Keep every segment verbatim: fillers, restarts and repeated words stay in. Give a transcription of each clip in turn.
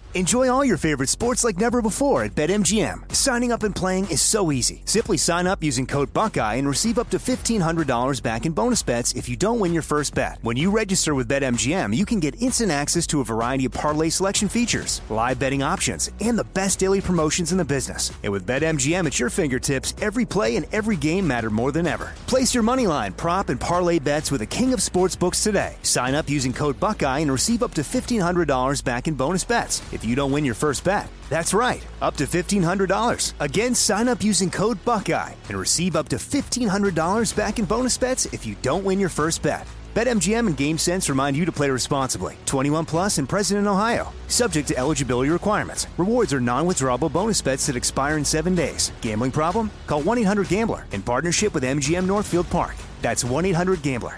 Enjoy all your favorite sports like never before at BetMGM. Signing up and playing is so easy. Simply sign up using code Buckeye and receive up to fifteen hundred dollars back in bonus bets if you don't win your first bet. When you register with BetMGM, you can get instant access to a variety of parlay selection features, live betting options, and the best daily promotions in the business. And with BetMGM at your fingertips, every play and every game matter more than ever. Place your moneyline, prop, and parlay bets with the king of sportsbooks today. Sign up using code Buckeye and receive up to fifteen hundred dollars back in bonus bets if you don't win your first bet. That's right, up to fifteen hundred dollars. Again, sign up using code Buckeye and receive up to fifteen hundred dollars back in bonus bets if you don't win your first bet. BetMGM and GameSense remind you to play responsibly. twenty-one plus and present in Ohio. Subject to eligibility requirements. Rewards are non-withdrawable bonus bets that expire in seven days. Gambling problem? Call one eight hundred gambler in partnership with M G M Northfield Park. That's one eight hundred gambler.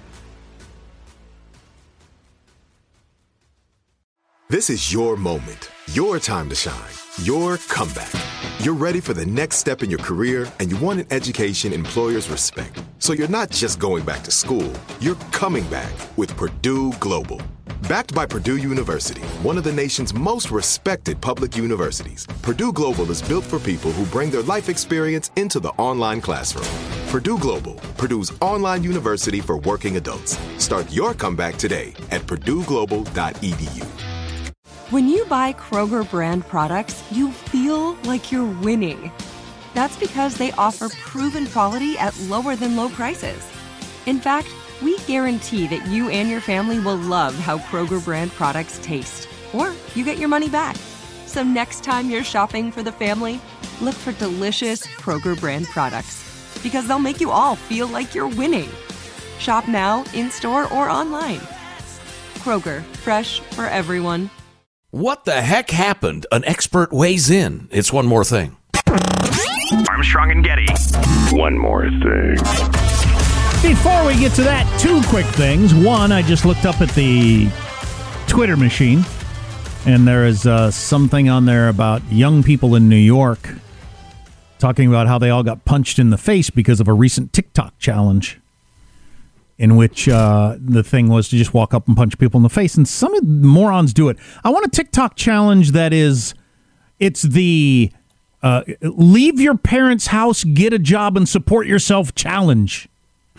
This is your moment, your time to shine, your comeback. You're ready for the next step in your career, and you want an education employers respect. So you're not just going back to school, you're coming back with Purdue Global. Backed by Purdue University, one of the nation's most respected public universities, Purdue Global is built for people who bring their life experience into the online classroom. Purdue Global, Purdue's online university for working adults. Start your comeback today at purdue global dot e d u. When you buy Kroger brand products, you feel like you're winning. That's because they offer proven quality at lower than low prices. In fact, we guarantee that you and your family will love how Kroger brand products taste, or you get your money back. So next time you're shopping for the family, look for delicious Kroger brand products, because they'll make you all feel like you're winning. Shop now, in-store, or online. Kroger, fresh for everyone. What the heck happened? An expert weighs in. It's One More Thing. Armstrong and Getty. One more thing. Before we get to that, two quick things. One, I just looked up at the Twitter machine, and there is uh, something on there about young people in New York talking about how they all got punched in the face because of a recent TikTok challenge, in which uh, the thing was to just walk up and punch people in the face. And some of the morons do it. I want a TikTok challenge that is, it's the uh, leave your parents' house, get a job, and support yourself challenge.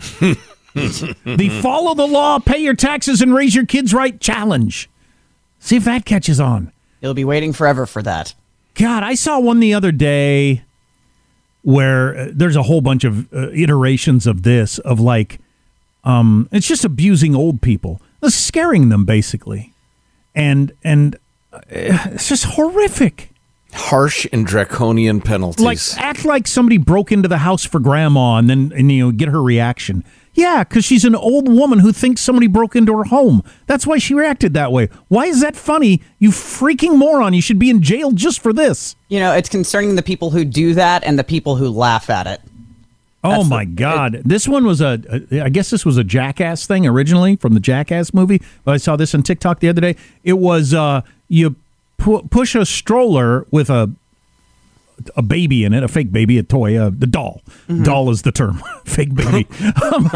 The follow the law, pay your taxes, and raise your kids right challenge. See if that catches on. You'll be waiting forever for that. God, I saw one the other day where uh, there's a whole bunch of uh, iterations of this, of like, Um, it's just abusing old people, it's scaring them basically, and and uh, it's just horrific. Harsh and draconian penalties. Like act like somebody broke into the house for grandma, and then and, you know get her reaction. Yeah, because she's an old woman who thinks somebody broke into her home. That's why she reacted that way. Why is that funny? You freaking moron! You should be in jail just for this. You know, it's concerning the people who do that and the people who laugh at it. Oh, my the, God. It, this one was a, a, I guess this was a Jackass thing originally from the Jackass movie. But I saw this on TikTok the other day. It was uh, you pu- push a stroller with a a baby in it, a fake baby, a toy, uh, the doll. Mm-hmm. Doll is the term. Fake baby. um,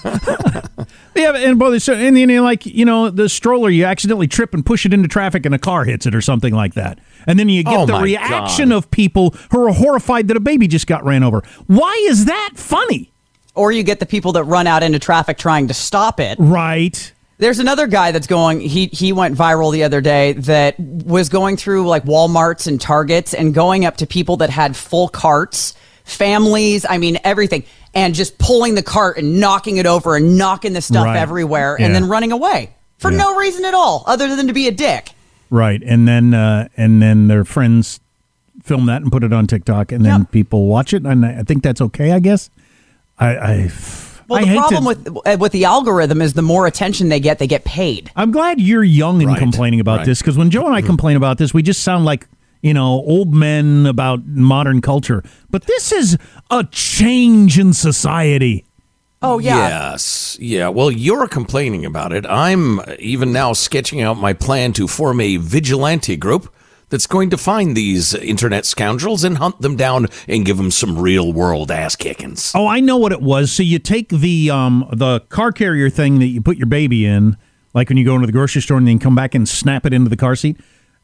yeah, and, and then, like, you know, the stroller, you accidentally trip and push it into traffic and a car hits it or something like that. And then you get oh the reaction God. of people who are horrified that a baby just got ran over. Why is that funny? Or you get the people that run out into traffic trying to stop it. Right. There's another guy that's going, he he went viral the other day that was going through like Walmarts and Targets and going up to people that had full carts, families, I mean, everything, and just pulling the cart and knocking it over and knocking the stuff right. everywhere yeah. and then running away for yeah. no reason at all other than to be a dick. Right. And then uh, and then their friends film that and put it on TikTok, and then yep. people watch it. And I think that's okay, I guess. I... I Well, the problem to, with with the algorithm is the more attention they get, they get paid. I'm glad you're young and right, complaining about right. this, because when Joe and I complain about this, we just sound like, you know, old men about modern culture. But this is a change in society. Oh, yeah. Yes. Yeah. Well, you're complaining about it. I'm even now sketching out my plan to form a vigilante group that's going to find these internet scoundrels and hunt them down and give them some real-world ass-kickings. Oh, I know what it was. So you take the um, the car carrier thing that you put your baby in, like when you go into the grocery store and then come back and snap it into the car seat.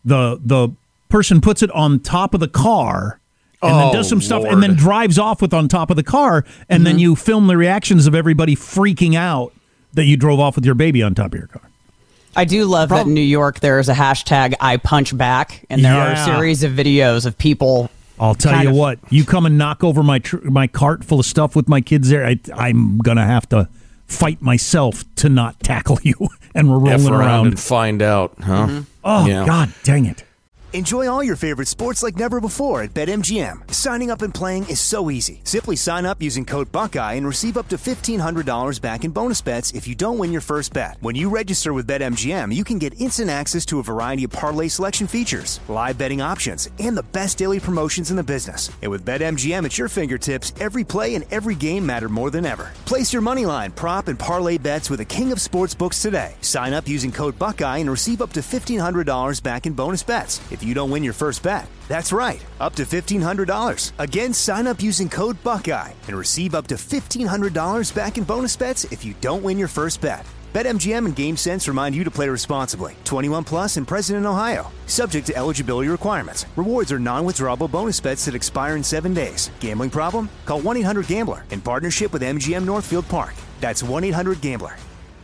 the the person puts it on top of the car and oh, then does some stuff Lord. and then drives off with on top of the car, and mm-hmm. then you film the reactions of everybody freaking out that you drove off with your baby on top of your car. I do love Prob- that in New York there is a hashtag I punch back, and there yeah. are a series of videos of people. I'll tell you of, what, you come and knock over my tr- my cart full of stuff with my kids there, I, I'm going to have to fight myself to not tackle you, and we're rolling F around. around. And find out, huh? Mm-hmm. Oh, yeah. God dang it. Enjoy all your favorite sports like never before at BetMGM. Signing up and playing is so easy. Simply sign up using code Buckeye and receive up to fifteen hundred dollars back in bonus bets if you don't win your first bet. When you register with BetMGM, you can get instant access to a variety of parlay selection features, live betting options, and the best daily promotions in the business. And with BetMGM at your fingertips, every play and every game matter more than ever. Place your moneyline, prop, and parlay bets with the king of sportsbooks today. Sign up using code Buckeye and receive up to fifteen hundred dollars back in bonus bets if you don't win your first bet. That's right, up to fifteen hundred dollars. Again, sign up using code Buckeye and receive up to fifteen hundred dollars back in bonus bets if you don't win your first bet. BetMGM and GameSense remind you to play responsibly. twenty-one plus and present in Ohio. Subject to eligibility requirements. Rewards are non-withdrawable bonus bets that expire in seven days. Gambling problem? Call one eight hundred gambler in partnership with M G M Northfield Park. That's one eight hundred gambler.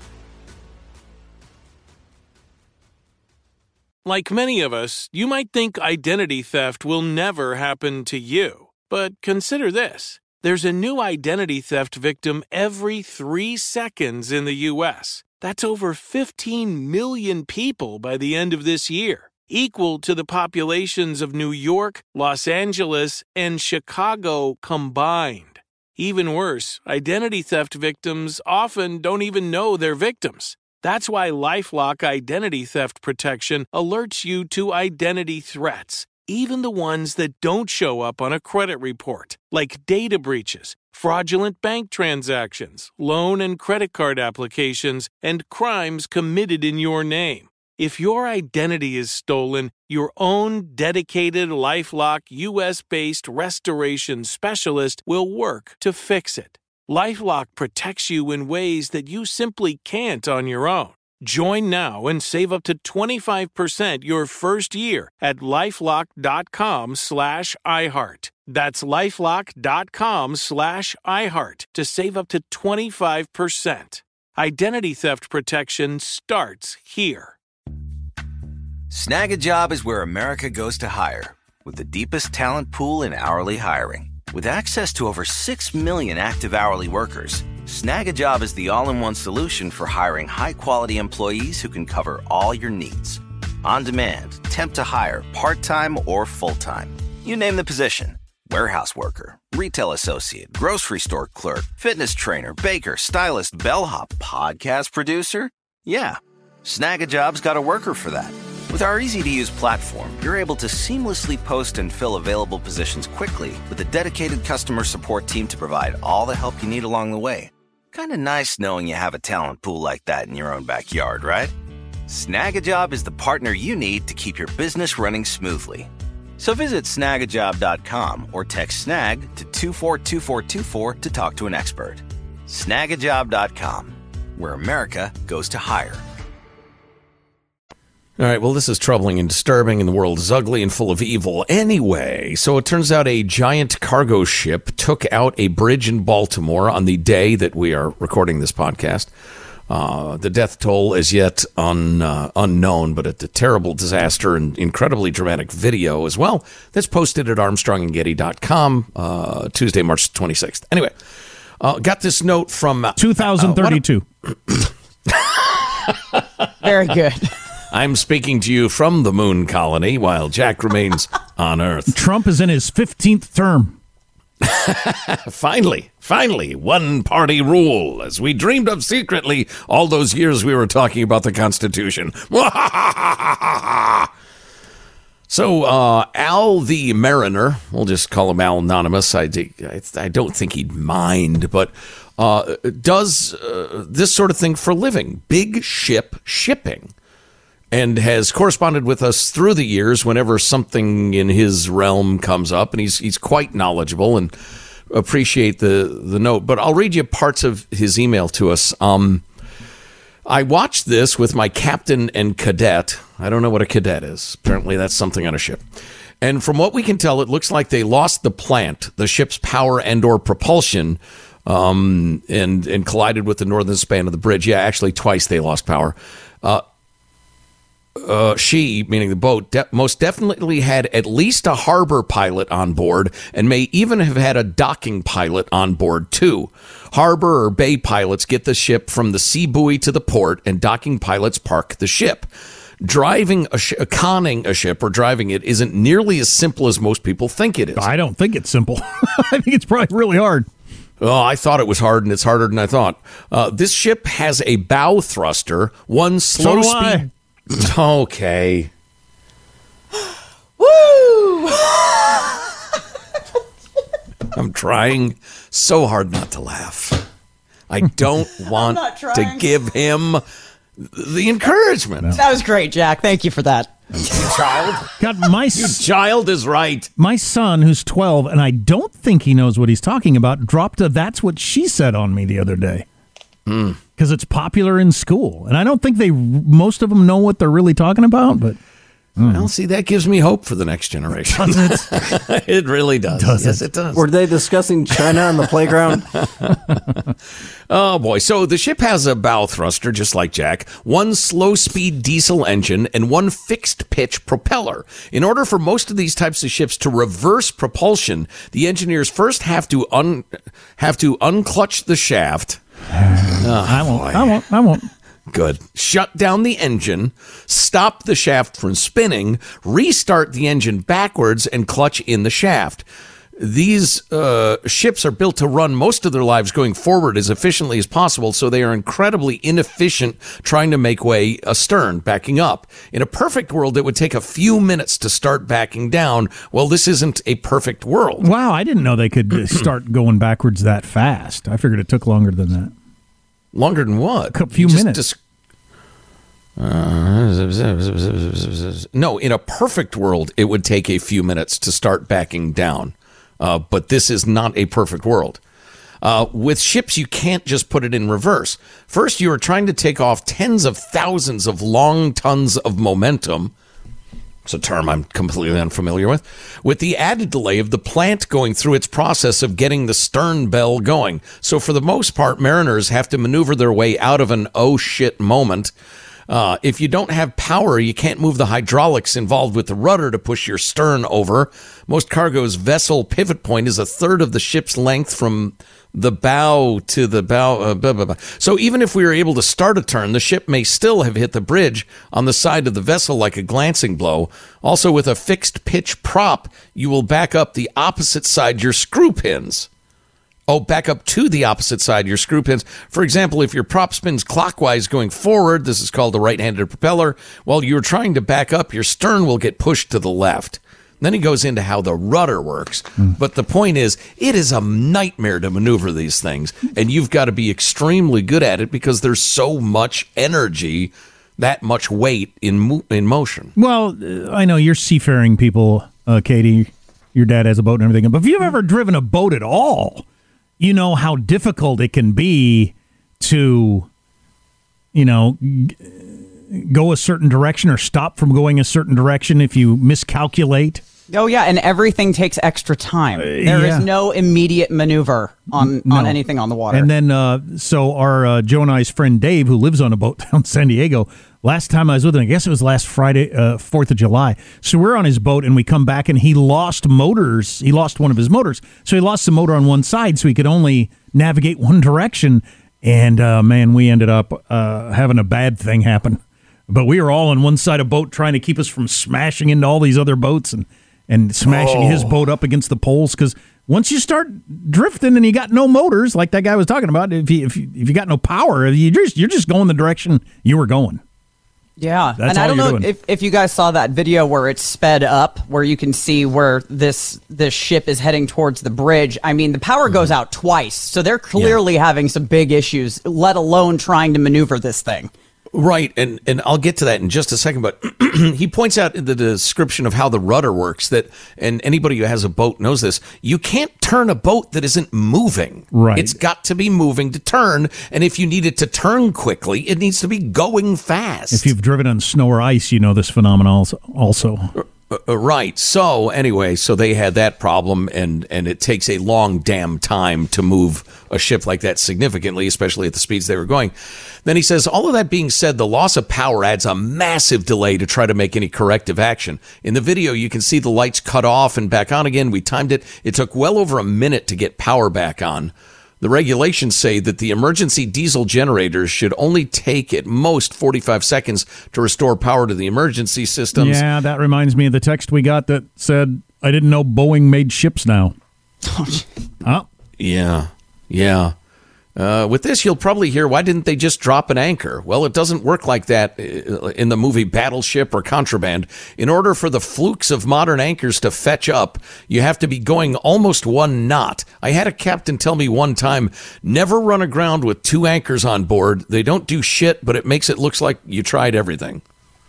Like many of us, you might think identity theft will never happen to you. But consider this. There's a new identity theft victim every three seconds in the U S. That's over fifteen million people by the end of this year, equal to the populations of New York, Los Angeles, and Chicago combined. Even worse, identity theft victims often don't even know they're victims. That's why LifeLock Identity Theft Protection alerts you to identity threats, even the ones that don't show up on a credit report, like data breaches, fraudulent bank transactions, loan and credit card applications, and crimes committed in your name. If your identity is stolen, your own dedicated LifeLock U S-based restoration specialist will work to fix it. LifeLock protects you in ways that you simply can't on your own. Join now and save up to twenty-five percent your first year at LifeLock.com slash iHeart. That's LifeLock.com slash iHeart to save up to twenty-five percent. Identity theft protection starts here. Snag a Job is where America goes to hire, with the deepest talent pool in hourly hiring. With access to over six million active hourly workers, Snag a Job is the all-in-one solution for hiring high-quality employees who can cover all your needs. On demand, temp to hire, part-time or full-time. You name the position. Warehouse worker, retail associate, grocery store clerk, fitness trainer, baker, stylist, bellhop, podcast producer. Yeah, Snag a Job's got a worker for that. With our easy-to-use platform, you're able to seamlessly post and fill available positions quickly with a dedicated customer support team to provide all the help you need along the way. Kind of nice knowing you have a talent pool like that in your own backyard, right? Snag a Job is the partner you need to keep your business running smoothly. So visit snag a job dot com or text SNAG to two four two four two four to talk to an expert. snag a job dot com, where America goes to hire. All right, well, this is troubling and disturbing, and the world is ugly and full of evil anyway. So it turns out a giant cargo ship took out a bridge in Baltimore on the day that we are recording this podcast. Uh, the death toll is yet un, uh, unknown, but it's a terrible disaster and incredibly dramatic video as well. That's posted at armstrong and getty dot com uh, Tuesday, March twenty-sixth. Anyway, uh, got this note from... Uh, two thousand thirty-two. Uh, Very good. I'm speaking to you from the moon colony while Jack remains on Earth. Trump is in his fifteenth term. Finally, finally, one-party rule, as we dreamed of secretly all those years we were talking about the Constitution. So, uh, Al the Mariner, we'll just call him Al Anonymous. I, I don't think he'd mind, but uh, does uh, this sort of thing for a living. Big ship shipping. And has corresponded with us through the years whenever something in his realm comes up, and he's he's quite knowledgeable, and appreciate the, the note. But I'll read you parts of his email to us. Um, I watched this with my captain and cadet. I don't know what a cadet is. Apparently that's something on a ship. And from what we can tell, it looks like they lost the plant, the ship's power and or propulsion, um, and, and collided with the northern span of the bridge. Yeah, actually twice they lost power. Uh, uh, she, meaning the boat, de- most definitely had at least a harbor pilot on board and may even have had a docking pilot on board too. Harbor or bay pilots get the ship from the sea buoy to the port, and docking pilots park the ship. Driving a sh- conning a ship or driving it isn't nearly as simple as most people think it is. I don't think it's simple. I think it's probably really hard. Oh, I thought it was hard, and it's harder than I thought. Uh, this ship has a bow thruster, one slow So do I. speed. Okay. Woo! I'm trying so hard not to laugh. I don't want not to trying. give him the encouragement. That was great, Jack. Thank you for that. Child. God, my s- Child is right. my son, who's twelve, and I don't think he knows what he's talking about, dropped a "That's What She Said" on me the other day. Because it's popular in school, and I don't think they most of them know what they're really talking about. But Well, see, that gives me hope for the next generation. does it? It really does. Does yes, it? it does. Were they discussing China on the playground? Oh, boy. So the ship has a bow thruster, just like Jack, one slow-speed diesel engine, and one fixed-pitch propeller. In order for most of these types of ships to reverse propulsion, the engineers first have to un- have to unclutch the shaft. I won't. I won't. I won't. Good. Shut down the engine, stop the shaft from spinning, restart the engine backwards, and clutch in the shaft. These uh, ships are built to run most of their lives going forward as efficiently as possible, so they are incredibly inefficient trying to make way astern, backing up. In a perfect world, it would take a few minutes to start backing down. Well, this isn't a perfect world. Wow, I didn't know they could start going backwards that fast. I figured it took longer than that. Longer than what? A few Just minutes. dis- uh, no, in a perfect world, it would take a few minutes to start backing down. Uh, but this is not a perfect world. Uh, with ships, you can't just put it in reverse. First, you are trying to take off tens of thousands of long tons of momentum. It's a term I'm completely unfamiliar with. With the added delay of the plant going through its process of getting the stern bell going. So for the most part, mariners have to maneuver their way out of an oh shit moment. Uh, if you don't have power, you can't move the hydraulics involved with the rudder to push your stern over. Most cargo's vessel pivot point is a third of the ship's length from the bow to the bow. Uh, blah, blah, blah. So even if we were able to start a turn, the ship may still have hit the bridge on the side of the vessel like a glancing blow. Also, with a fixed pitch prop, you will back up the opposite side your screw pins. Oh, back up to the opposite side, your screw pins. For example, if your prop spins clockwise going forward, this is called a right-handed propeller, while you're trying to back up, your stern will get pushed to the left. Then he goes into how the rudder works. Mm. But the point is, it is a nightmare to maneuver these things, and you've got to be extremely good at it because there's so much energy, that much weight in mo- in motion. Well, uh, I know you're seafaring people, uh, Katie. Your dad has a boat and everything. But if you've ever driven a boat at all, you know how difficult it can be to, you know, g- go a certain direction or stop from going a certain direction if you miscalculate. Oh, yeah, and everything takes extra time. There yeah. is no immediate maneuver on, No. on anything on the water. And then, uh, so our uh, Joe and I's friend Dave, who lives on a boat down in San Diego, last time I was with him, I guess it was last Friday, uh, fourth of July. So we're on his boat, and we come back, and he lost motors. He lost one of his motors. So he lost the motor on one side, so he could only navigate one direction. And, uh, man, we ended up uh, having a bad thing happen. But we were all on one side of a boat trying to keep us from smashing into all these other boats and, and smashing Oh. his boat up against the poles. Because once you start drifting and you got no motors, like that guy was talking about, if you if you, if you got no power, you just you're just going the direction you were going. Yeah, That's and all I don't you're know doing. if, if you guys saw that video where it's sped up, where you can see where this this ship is heading towards the bridge. I mean, the power goes out twice, so they're clearly having some big issues, let alone trying to maneuver this thing. Right, and, and I'll get to that in just a second, but he points out in the description of how the rudder works that, and anybody who has a boat knows this, you can't turn a boat that isn't moving. Right. It's got to be moving to turn, and if you need it to turn quickly, it needs to be going fast. If you've driven on snow or ice, you know this phenomenon also. Uh, right. So anyway, so they had that problem, and, and it takes a long damn time to move a ship like that significantly, especially at the speeds they were going. Then he says, all of that being said, the loss of power adds a massive delay to try to make any corrective action. In the video, you can see the lights cut off and back on again. We timed it. It took well over a minute to get power back on. The regulations say that the emergency diesel generators should only take at most forty-five seconds to restore power to the emergency systems. Yeah, that reminds me of the text we got that said, I didn't know Boeing made ships now. Huh? Yeah, yeah. Uh, with this, you'll probably hear, why didn't they just drop an anchor? Well, it doesn't work like that in the movie Battleship or Contraband. In order for the flukes of modern anchors to fetch up, you have to be going almost one knot. I had a captain tell me one time, never run aground with two anchors on board. They don't do shit, but it makes it look like you tried everything.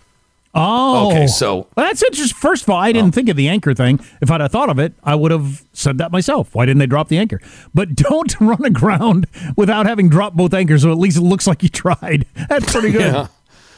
Oh, okay. So well, that's interesting. First of all, I didn't oh. think of the anchor thing. If I'd have thought of it, I would have said that myself. Why didn't they drop the anchor? But don't run aground without having dropped both anchors, so at least it looks like you tried. That's pretty good. Yeah.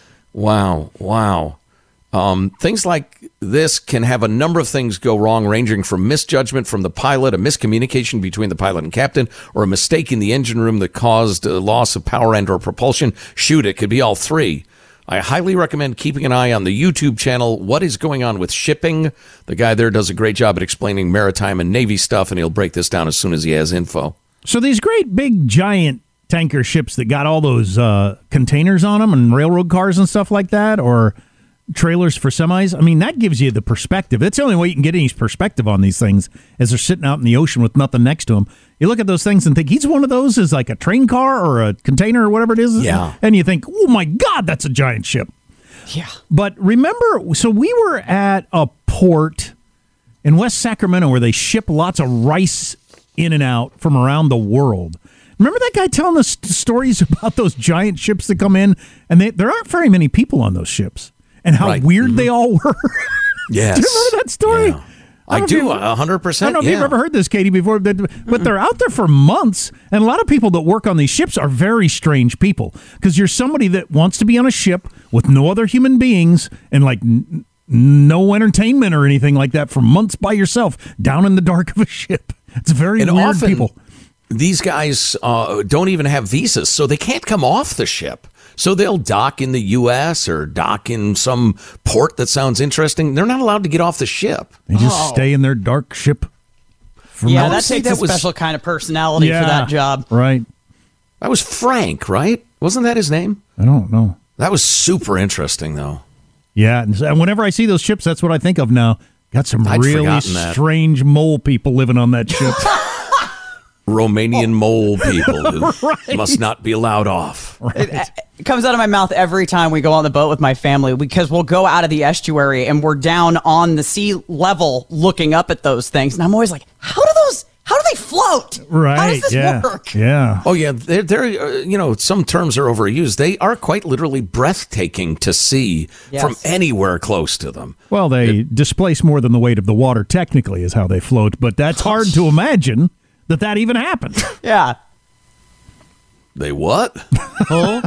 Wow, wow. Um, things like this can have a number of things go wrong, ranging from misjudgment from the pilot, a miscommunication between the pilot and captain, or a mistake in the engine room that caused a loss of power and or propulsion. Shoot, it could be all three. I highly recommend keeping an eye on the YouTube channel, What is Going On with Shipping? The guy there does a great job at explaining maritime and Navy stuff, and he'll break this down as soon as he has info. So these great big giant tanker ships that got all those uh, containers on them and railroad cars and stuff like that, or trailers for semis, I mean, that gives you the perspective. That's the only way you can get any perspective on these things as they're sitting out in the ocean with nothing next to them. You look at those things and think, he's one of those is like a train car or a container or whatever it is. Yeah. And you think, oh my God, that's a giant ship. Yeah. But remember, so we were at a port in West Sacramento where they ship lots of rice in and out from around the world. Remember that guy telling us stories about those giant ships that come in? And they, there aren't very many people on those ships. And how right. weird mm-hmm. they all were. Yes. Do you remember that story? Yeah. I, I do, one hundred percent. I don't know yeah. if you've ever heard this, Katie, before, but, but they're out there for months, and a lot of people that work on these ships are very strange people, because you're somebody that wants to be on a ship with no other human beings and, like, n- no entertainment or anything like that for months by yourself down in the dark of a ship. It's very and weird often, people. These guys uh, don't even have visas, so they can't come off the ship. So they'll dock in the U S or dock in some port that sounds interesting. They're not allowed to get off the ship. They just oh. stay in their dark ship. Yeah, that takes that a was, special kind of personality yeah, for that job. Right. That was Frank, right? Wasn't that his name? I don't know. That was super interesting, though. Yeah, and whenever I see those ships, that's what I think of now. Got some I'd really strange mole people living on that ship. Romanian mole people who right. must not be allowed off. Right. It, it comes out of my mouth every time we go on the boat with my family, because we'll go out of the estuary and we're down on the sea level looking up at those things. And I'm always like, how do those, how do they float? Right. How does this yeah. work? Yeah. Oh, yeah. They're, they're uh, you know, some terms are overused. They are quite literally breathtaking to see yes. from anywhere close to them. Well, they it, displace more than the weight of the water, technically, is how they float. But that's hard to imagine that that even happened. Yeah. They what? Oh.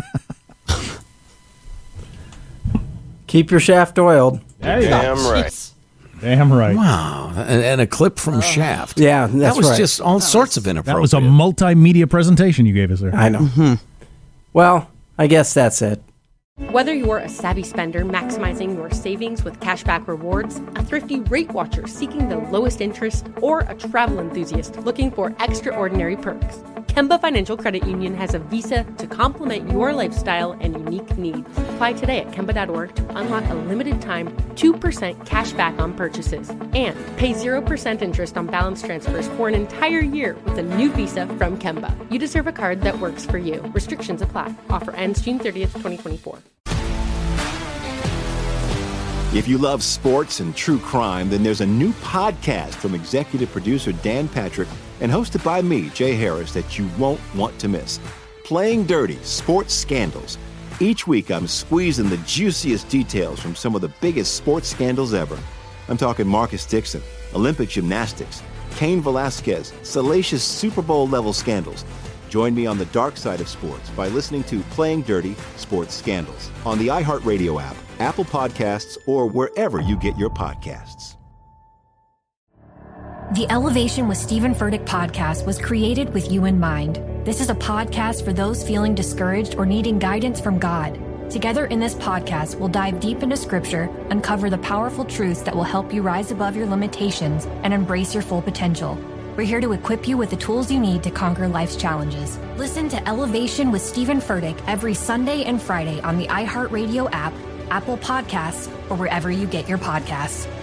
Keep your shaft oiled. Damn right. Damn right. Wow. And, and a clip from uh, Shaft. Yeah, that's That was right. just all that sorts was, of inappropriate. That was a multimedia presentation you gave us there. I know. Mm-hmm. Well, I guess that's it. Whether you're a savvy spender maximizing your savings with cashback rewards, a thrifty rate watcher seeking the lowest interest, or a travel enthusiast looking for extraordinary perks, Kemba Financial Credit Union has a visa to complement your lifestyle and unique needs. Apply today at Kemba dot org to unlock a limited time two percent cash back on purchases and pay zero percent interest on balance transfers for an entire year with a new visa from Kemba. You deserve a card that works for you. Restrictions apply. Offer ends June thirtieth, twenty twenty-four. If you love sports and true crime, then there's a new podcast from executive producer Dan Patrick and hosted by me, Jay Harris, that you won't want to miss. Playing Dirty: Sports Scandals. Each week, I'm squeezing the juiciest details from some of the biggest sports scandals ever. I'm talking Marcus Dixon, Olympic gymnastics, Cain Velasquez, salacious Super Bowl-level scandals. Join me on the dark side of sports by listening to Playing Dirty Sports Scandals on the iHeartRadio app, Apple Podcasts, or wherever you get your podcasts. The Elevation with Stephen Furtick podcast was created with you in mind. This is a podcast for those feeling discouraged or needing guidance from God. Together in this podcast, we'll dive deep into Scripture, uncover the powerful truths that will help you rise above your limitations and embrace your full potential. We're here to equip you with the tools you need to conquer life's challenges. Listen to Elevation with Stephen Furtick every Sunday and Friday on the iHeartRadio app, Apple Podcasts, or wherever you get your podcasts.